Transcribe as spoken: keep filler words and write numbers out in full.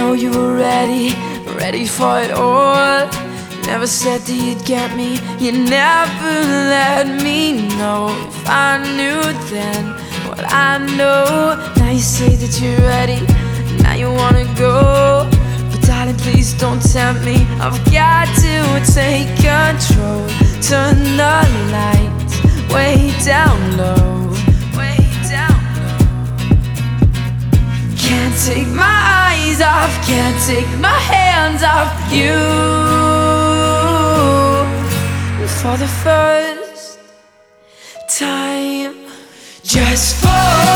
know you were ready, ready for it all. You never said that you'd get me, you never let me know. If I knew then what I know. Now you say that you're ready, now you wanna go. But darling, please don't tempt me, I've got to take control. Turn the lights way down low, way down low. Can't take my eyes off, can't take my hands off you. For the first time, just for